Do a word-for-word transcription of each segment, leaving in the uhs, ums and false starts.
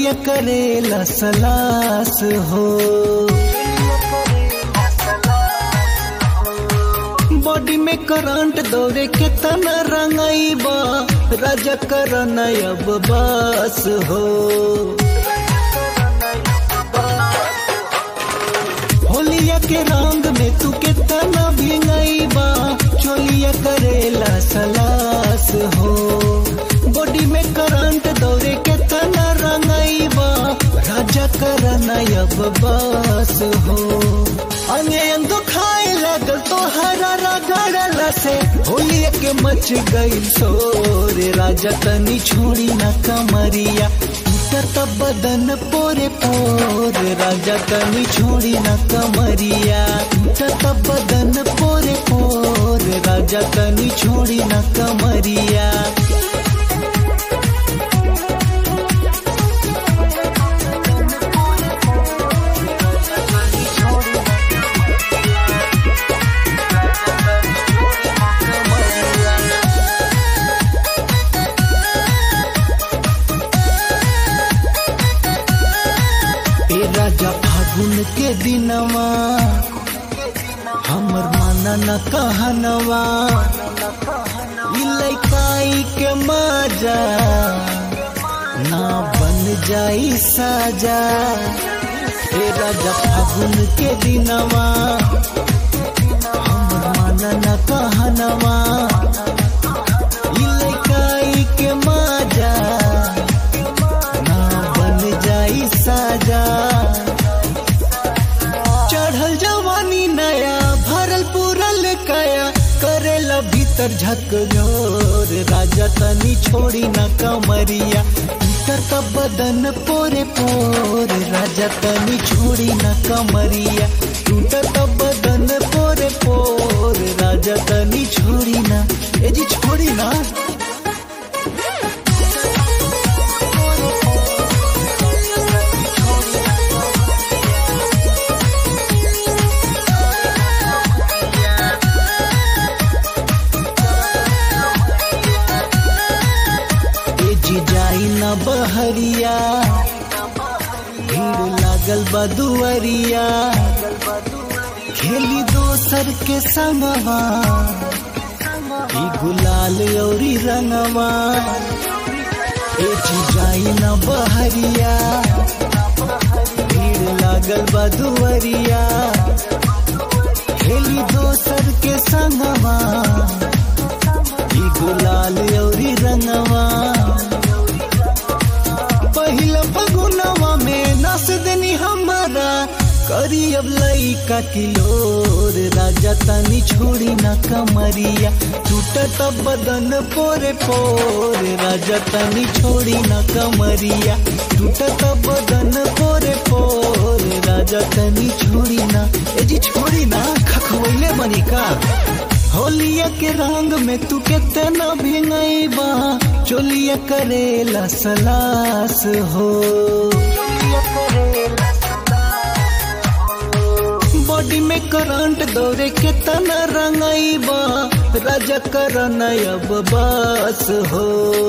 चोलिया करेला सलास हो। बॉडी में करंट दौरे के तना रंगाइबा राजा करना अब बस हो। होलिया के रंग में तू के तना भिंगाइबा चोलिया करेला सलास हो। बॉडी में करंट दौरे के तना रंगाइबा राजा करना अब बस हो। अंगे अंग खाए लगल तो हरा रगड़ला से होलिया के मच गई शोर। राजा तनी छोड़ी ना कमरिया टूटत बदन पोरे पोर। राजा तनी छोड़ी ना कमरिया टूटत बदन पोरे पोर। राजा तनी छोड़ी ना कमरिया। राजा फागुन के दिनवा हमर माना न कहनवा इलाकाई के मजा ना बन जाई साजा। ए राजा फागुन के दिनवा हमर माना न कहनवा इलाकाई के मजा ना बन जाई साजा। चढ़ल जवानी नया भरल पूरल काया करेला भीतर झकझोर। राजा तनी छोड़ी ना कमरिया टूटत बदन पोरे पोर। राजा तनी छोड़ी ना कमरिया टूटत बदन पोरे पोर। राजा तनी छोड़ी ना ए जी छोड़ी ना। जाई ना बहरिया भीड़ लागल बदुअरिया खेली दोसर के संगवा ई गुलाल औरी रंगवा। ए जाई ना बहरिया भीड़ लागल बदुअरिया खेली दोसर के संगवा ई गुलाल औरी रंगवा। पहिला फगुनवा में नस देनी हमारा करी अब लइका किलोर। राजा तनी छोड़ी ना कमरिया टूटत बदन पोरे पोर। राजा तनी छोड़ी ना कमरिया टूटत बदन पोरे पोर। राजा तनी छोड़ी ना ए जी छोड़ी ना खखवैले बनी का। होलिया के रंग में तू कितना भिंगाइबा चोलिया करेला सलास हो। बॉडी में करंट दौरे के तना रंगाइबा राजा करना अब बस हो।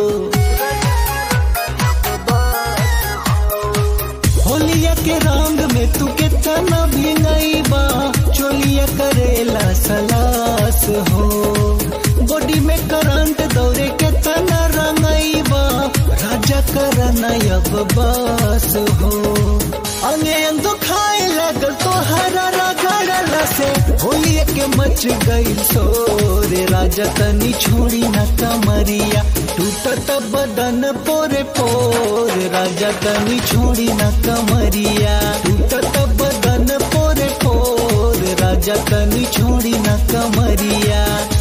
होलिया के रंग में तू कितना भिंगाइबा चोलिया करेला सलास हो। बॉडी में करंट दौरे के तना रंगाइबा राजा करना अब बस हो। अंगे अंग खाए लगल तो हरा रगड़ला से होलिया के मच गई शोर। राजा तनी छोड़ी ना कमरिया टूटत बदन पोरे पोर। राजा तनी छोड़ी ना कमरिया टूटत बदन पोरे पोर। राजा तनी छोड़ी ना कमरिया।